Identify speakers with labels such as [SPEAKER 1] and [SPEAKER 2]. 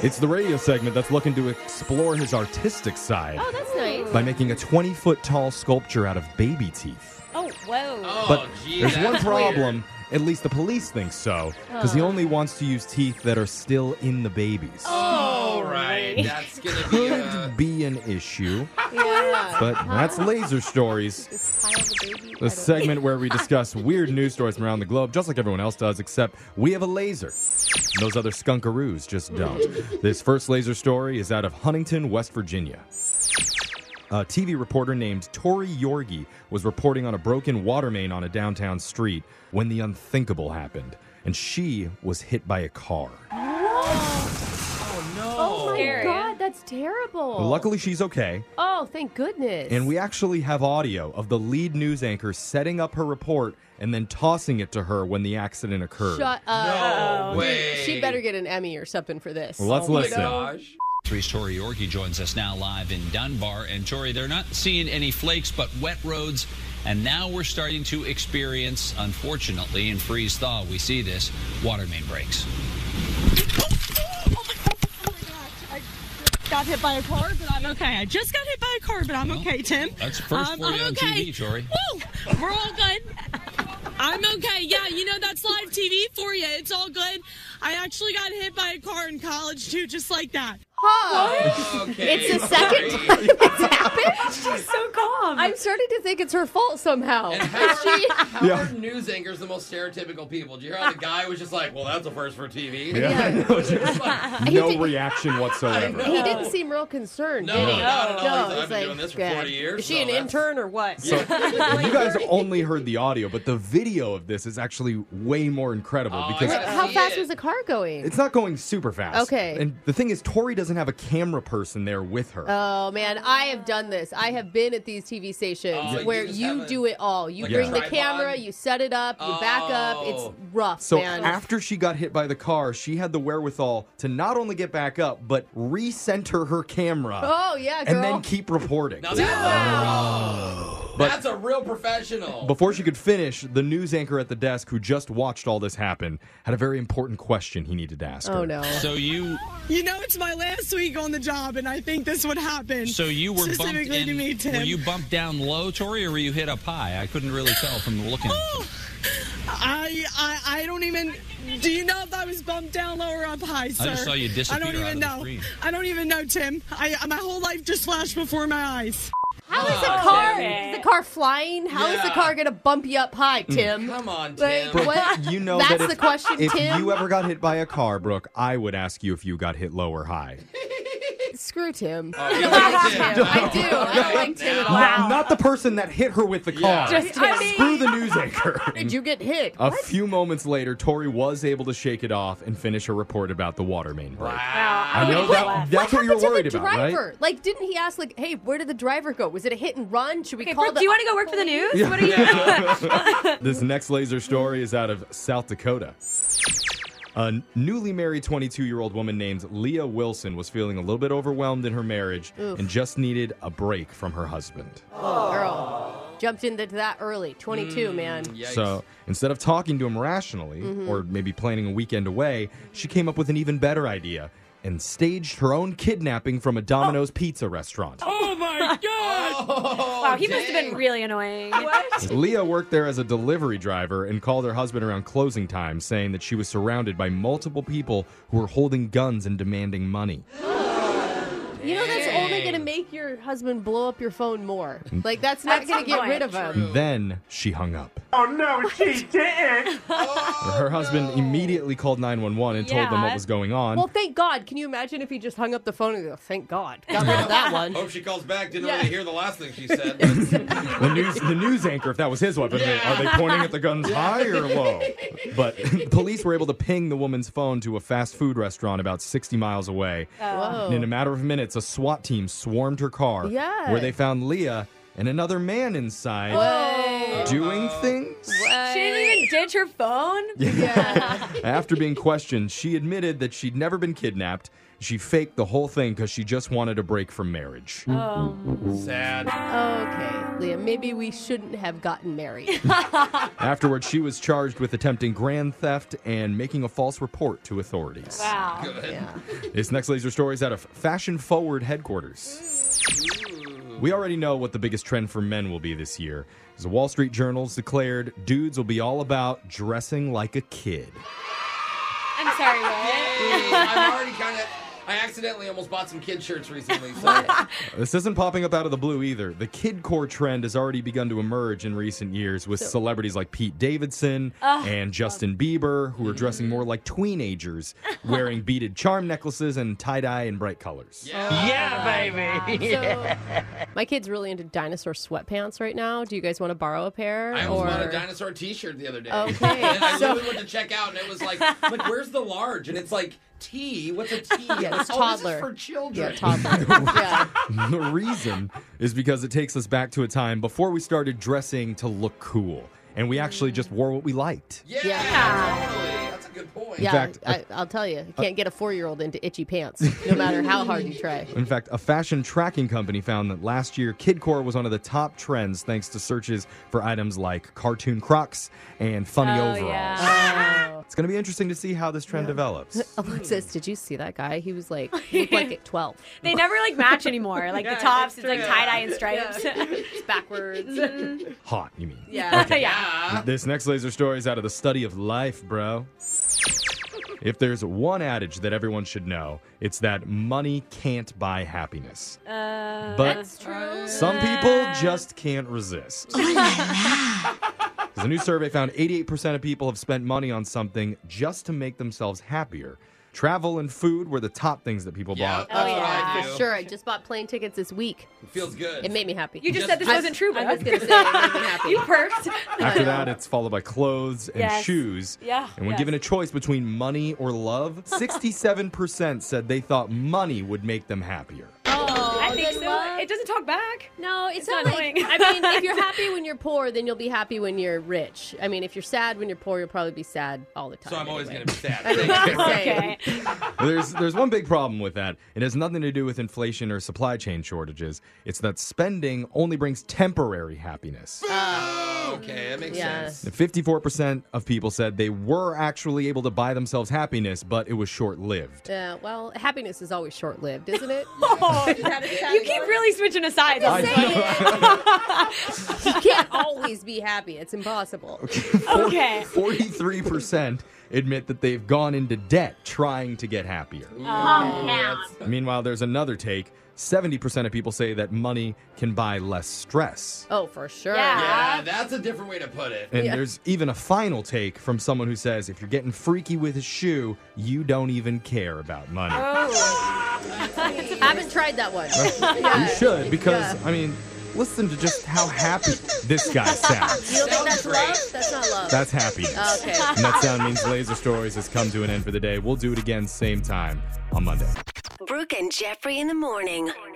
[SPEAKER 1] It's the radio segment that's looking to explore his artistic side
[SPEAKER 2] Oh, that's nice.
[SPEAKER 1] by making a 20-foot tall sculpture out of baby teeth.
[SPEAKER 2] Oh, whoa.
[SPEAKER 3] Oh,
[SPEAKER 1] But
[SPEAKER 3] gee,
[SPEAKER 1] there's one
[SPEAKER 3] that's
[SPEAKER 1] problem.
[SPEAKER 3] weird.
[SPEAKER 1] At least the police think so, because he only wants to use teeth that are still in the babies.
[SPEAKER 3] Oh, right. That's going to be
[SPEAKER 1] Could be an issue,
[SPEAKER 2] Yeah.
[SPEAKER 1] but that's Laser Stories,
[SPEAKER 2] Just pile the baby.
[SPEAKER 1] the segment where we discuss weird news stories from around the globe, just like everyone else does, except we have a laser. Those other skunkaroos just don't. This first laser story is out of Huntington, West Virginia. A TV reporter named Tori Yorgi was reporting on a broken water main on a downtown street when the unthinkable happened, and she was hit by a car.
[SPEAKER 2] Oh, my
[SPEAKER 4] Scary.
[SPEAKER 2] God. That's terrible.
[SPEAKER 1] Luckily, she's okay,
[SPEAKER 2] Oh, thank goodness.
[SPEAKER 1] and we actually have audio of the lead news anchor setting up her report and then tossing it to her when the accident occurred.
[SPEAKER 2] Shut up.
[SPEAKER 3] No way.
[SPEAKER 2] She better get an Emmy or something for this.
[SPEAKER 1] Well, let's
[SPEAKER 3] Oh, my
[SPEAKER 1] listen.
[SPEAKER 3] gosh.
[SPEAKER 5] Three's Tori Yorkie joins us now live in Dunbar. And Tori, they're not seeing any flakes, but wet roads. And now we're starting to experience, unfortunately, in freeze thaw, we see this, water main breaks.
[SPEAKER 6] Got hit by a car, but I'm okay. I just got hit by a car, but I'm okay, Tim.
[SPEAKER 5] That's first for you
[SPEAKER 6] I'm
[SPEAKER 5] on
[SPEAKER 6] okay.
[SPEAKER 5] TV, Tori.
[SPEAKER 6] Woo! We're all good. I'm okay. Yeah, that's live TV for you. It's all good. I actually got hit by a car in college, too, just like that.
[SPEAKER 2] Huh.
[SPEAKER 3] Okay.
[SPEAKER 2] It's the second time it's happened.
[SPEAKER 4] She's so calm.
[SPEAKER 2] I'm starting to think it's her fault somehow.
[SPEAKER 3] And how
[SPEAKER 1] Yeah.
[SPEAKER 3] are news anchors the most stereotypical people? Do you hear how the guy was just like, well, that's a first for TV?
[SPEAKER 1] No reaction whatsoever.
[SPEAKER 2] He didn't seem real concerned,
[SPEAKER 3] No,
[SPEAKER 2] did he?
[SPEAKER 3] not at all. He's like,
[SPEAKER 2] he's
[SPEAKER 3] I've been doing this for
[SPEAKER 2] "God,
[SPEAKER 3] 40 years,
[SPEAKER 2] Is she
[SPEAKER 3] so
[SPEAKER 2] an
[SPEAKER 3] that's-"
[SPEAKER 2] intern or what?
[SPEAKER 1] So you guys only heard the audio, but the video of this is actually way more incredible
[SPEAKER 3] Oh, I
[SPEAKER 1] because
[SPEAKER 3] gotta
[SPEAKER 2] How
[SPEAKER 3] see
[SPEAKER 2] fast
[SPEAKER 3] it.
[SPEAKER 2] was the car going?
[SPEAKER 1] it's not going super fast.
[SPEAKER 2] Okay.
[SPEAKER 1] And the thing is, Tori doesn't have a camera person there with her.
[SPEAKER 2] Oh, man, I have done this. I have been at these TV stations
[SPEAKER 3] Oh, you
[SPEAKER 2] where
[SPEAKER 3] just
[SPEAKER 2] you
[SPEAKER 3] have
[SPEAKER 2] do it all. You
[SPEAKER 3] like
[SPEAKER 1] a
[SPEAKER 2] bring the
[SPEAKER 3] tripod?
[SPEAKER 2] camera, you set it up, you back up. It's
[SPEAKER 3] Oh.
[SPEAKER 2] rough,
[SPEAKER 1] So
[SPEAKER 2] man.
[SPEAKER 1] after she got hit by the car, she had the wherewithal to not only get back up, but recenter her camera.
[SPEAKER 2] Oh, yeah, girl.
[SPEAKER 1] And then keep reporting.
[SPEAKER 3] Now that's a real professional.
[SPEAKER 1] Before she could finish, the news anchor at the desk who just watched all this happen had a very important question he needed to ask her.
[SPEAKER 2] Oh, no.
[SPEAKER 5] So you
[SPEAKER 6] It's my last week on the job, and I think this would happen.
[SPEAKER 5] were bumped
[SPEAKER 6] Specifically
[SPEAKER 5] in.
[SPEAKER 6] to me, Tim.
[SPEAKER 5] Were you bumped down low, Tori, or were you hit up high? I couldn't really tell from looking.
[SPEAKER 6] Oh, I don't even. Do you know if I was bumped down low or up high, sir?
[SPEAKER 5] just saw you disappear
[SPEAKER 6] I don't
[SPEAKER 5] out
[SPEAKER 6] even
[SPEAKER 5] of the
[SPEAKER 6] know.
[SPEAKER 5] screen.
[SPEAKER 6] I don't even know, Tim. My whole life just flashed before my eyes.
[SPEAKER 2] How is
[SPEAKER 4] okay.
[SPEAKER 2] the car flying? How is the
[SPEAKER 3] Yeah.
[SPEAKER 2] car going to bump you up high, Tim?
[SPEAKER 3] Come on,
[SPEAKER 2] Like,
[SPEAKER 3] Tim.
[SPEAKER 2] what?
[SPEAKER 1] You know
[SPEAKER 2] That's
[SPEAKER 1] that
[SPEAKER 2] the question,
[SPEAKER 1] if
[SPEAKER 2] Tim.
[SPEAKER 1] you ever got hit by a car, Brooke, I would ask you if you got hit low or high.
[SPEAKER 2] Screw Tim.
[SPEAKER 3] You
[SPEAKER 2] I
[SPEAKER 3] like
[SPEAKER 2] like
[SPEAKER 3] Tim.
[SPEAKER 2] Tim. I do. I don't like Tim at all.
[SPEAKER 1] Not the person that hit her with the car.
[SPEAKER 2] Just Tim.
[SPEAKER 1] Screw the news anchor.
[SPEAKER 2] Did you get hit?
[SPEAKER 1] A few moments later, Tori was able to shake it off and finish her report about the water main break. I know that's what you're
[SPEAKER 2] happened to
[SPEAKER 1] worried
[SPEAKER 2] the
[SPEAKER 1] about, right?
[SPEAKER 2] driver? Like, didn't he ask, like, hey, where did the driver go? Was it a hit and run? Should we
[SPEAKER 4] Okay,
[SPEAKER 2] call
[SPEAKER 4] Brooke,
[SPEAKER 2] the...
[SPEAKER 4] do you want to go work for the news? What are you
[SPEAKER 1] This next laser story is out of South Dakota. A newly married 22-year-old woman named Leah Wilson was feeling a little bit overwhelmed in her marriage and just needed a break from her husband.
[SPEAKER 2] Girl, jumped into that early. 22, man.
[SPEAKER 3] Yikes.
[SPEAKER 1] So instead of talking to him rationally or maybe planning a weekend away, she came up with an even better idea and staged her own kidnapping from a Domino's pizza restaurant.
[SPEAKER 5] Oh my God!
[SPEAKER 4] Wow, he must have been really annoying.
[SPEAKER 1] Leah worked there as a delivery driver and called her husband around closing time, saying that she was surrounded by multiple people who were holding guns and demanding money.
[SPEAKER 2] You know, that's only going to make your husband blow up your phone more. Like, that's not
[SPEAKER 4] At
[SPEAKER 2] going to
[SPEAKER 4] some
[SPEAKER 2] get rid of
[SPEAKER 4] point.
[SPEAKER 2] him.
[SPEAKER 1] Then she hung up.
[SPEAKER 7] Oh no, she didn't!
[SPEAKER 1] Her husband immediately called 911 and told them what
[SPEAKER 4] Yeah.
[SPEAKER 1] was going on.
[SPEAKER 2] Well, thank God. Can you imagine if he just hung up the phone and go, thank God. Got rid of that one.
[SPEAKER 3] Hope she calls back. Didn't
[SPEAKER 2] Yeah.
[SPEAKER 3] really hear the last thing she said.
[SPEAKER 1] The news anchor, if that was his weapon, are they pointing at the guns high or low? But police were able to ping the woman's phone to a fast food restaurant about 60 miles away.
[SPEAKER 2] Whoa.
[SPEAKER 1] And in a matter of minutes, a SWAT team swarmed her car,
[SPEAKER 2] Yeah.
[SPEAKER 1] where they found Leah and another man inside doing things.
[SPEAKER 4] She didn't even ditch her phone?
[SPEAKER 2] Yeah.
[SPEAKER 1] After being questioned, she admitted that she'd never been kidnapped. She faked the whole thing because she just wanted a break from marriage.
[SPEAKER 3] Sad.
[SPEAKER 2] Okay, Liam, maybe we shouldn't have gotten married.
[SPEAKER 1] Afterwards, she was charged with attempting grand theft and making a false report to authorities.
[SPEAKER 4] Wow.
[SPEAKER 3] Good.
[SPEAKER 2] Yeah.
[SPEAKER 1] This next laser story is out of Fashion Forward headquarters. We already know what the biggest trend for men will be this year. As the Wall Street Journal's declared, dudes will be all about dressing like a kid.
[SPEAKER 4] I'm sorry, what?
[SPEAKER 3] I'm already I accidentally almost bought some kid shirts recently. So.
[SPEAKER 1] This isn't popping up out of the blue either. The kidcore trend has already begun to emerge in recent years with celebrities like Pete Davidson and Justin Bieber, who are dressing more like tweenagers, wearing beaded charm necklaces and tie-dye in bright colors.
[SPEAKER 2] So, my kid's really into dinosaur sweatpants right now. Do you guys want to borrow a pair?
[SPEAKER 3] I almost bought a dinosaur t-shirt the other day.
[SPEAKER 2] Okay.
[SPEAKER 3] And I literally went to check out, and it was like, where's the large? And it's like, T? What's a T?
[SPEAKER 2] Yeah, it's
[SPEAKER 3] Oh,
[SPEAKER 2] toddler.
[SPEAKER 3] this is for children.
[SPEAKER 2] Yeah, toddler. Yeah.
[SPEAKER 1] The reason is because it takes us back to a time before we started dressing to look cool. And we actually just wore what we liked.
[SPEAKER 3] Yeah, totally. That's a good point.
[SPEAKER 2] Yeah,
[SPEAKER 1] fact,
[SPEAKER 2] I'll tell you, you can't get a 4-year-old into itchy pants, no matter how hard you try.
[SPEAKER 1] In fact, a fashion tracking company found that last year, kidcore was one of the top trends thanks to searches for items like cartoon Crocs and funny overalls.
[SPEAKER 4] Yeah.
[SPEAKER 1] It's going to be interesting to see how this trend develops.
[SPEAKER 2] Alexis, did you see that guy? He was like, he looked like at 12.
[SPEAKER 4] They never match anymore. Like the tops, it's like tie-dye and stripes.
[SPEAKER 2] It's backwards.
[SPEAKER 1] Hot, you mean?
[SPEAKER 2] Yeah.
[SPEAKER 4] Yeah.
[SPEAKER 1] This next laser story is out of the study of life, bro. If there's one adage that everyone should know, it's that money can't buy happiness. But
[SPEAKER 2] That's true.
[SPEAKER 1] some people just can't resist. Because a new survey found 88% of people have spent money on something just to make themselves happier. Travel and food were the top things that people
[SPEAKER 3] Yeah,
[SPEAKER 1] bought.
[SPEAKER 3] that's what
[SPEAKER 4] yeah.
[SPEAKER 3] I do.
[SPEAKER 2] For sure. I just bought plane tickets this week.
[SPEAKER 3] It feels good.
[SPEAKER 2] It made me happy.
[SPEAKER 4] You just said this wasn't true, bro.
[SPEAKER 2] I was going to say it made me happy.
[SPEAKER 4] You perked.
[SPEAKER 1] After that, it's followed by clothes and
[SPEAKER 4] Yes.
[SPEAKER 1] shoes.
[SPEAKER 4] Yeah,
[SPEAKER 1] And when
[SPEAKER 4] yes.
[SPEAKER 1] given a choice between money or love, 67% said they thought money would make them happier.
[SPEAKER 4] I think
[SPEAKER 2] then
[SPEAKER 4] so.
[SPEAKER 2] love?
[SPEAKER 4] It doesn't talk back.
[SPEAKER 2] No, it's
[SPEAKER 4] not
[SPEAKER 2] not like,
[SPEAKER 4] annoying.
[SPEAKER 2] I mean, if you're happy when you're poor, then you'll be happy when you're rich. I mean, if you're sad when you're poor, you'll probably be sad all the time.
[SPEAKER 3] So I'm always
[SPEAKER 2] anyway.
[SPEAKER 3] going to be sad.
[SPEAKER 2] I mean, I'm just saying.
[SPEAKER 4] Okay.
[SPEAKER 1] There's one big problem with that. It has nothing to do with inflation or supply chain shortages. It's that spending only brings temporary happiness.
[SPEAKER 3] Okay, that makes
[SPEAKER 2] Yeah.
[SPEAKER 3] sense.
[SPEAKER 1] 54% of people said they were actually able to buy themselves happiness, but it was short-lived.
[SPEAKER 2] Well, happiness is always short-lived, isn't it?
[SPEAKER 4] You keep really switching asides.
[SPEAKER 1] I
[SPEAKER 2] You can't always be happy. It's impossible.
[SPEAKER 4] Okay.
[SPEAKER 1] 43% admit that they've gone into debt trying to get happier. Meanwhile, there's another take. 70% of people say that money can buy less stress.
[SPEAKER 2] Oh, for sure.
[SPEAKER 4] Yeah.
[SPEAKER 3] Yeah, that's a different way to put it.
[SPEAKER 1] And
[SPEAKER 2] Yeah.
[SPEAKER 1] there's even a final take from someone who says if you're getting freaky with a shoe, you don't even care about money.
[SPEAKER 2] I haven't tried that one.
[SPEAKER 1] You should, because, I mean, listen to just how happy this guy sounds.
[SPEAKER 2] You don't think that's
[SPEAKER 3] Sounds
[SPEAKER 2] love?
[SPEAKER 3] great.
[SPEAKER 2] That's not love.
[SPEAKER 1] That's happiness.
[SPEAKER 2] Okay.
[SPEAKER 1] And that sound means Laser Stories has come to an end for the day. We'll do it again same time on Monday.
[SPEAKER 8] Brooke and Jeffrey in the morning.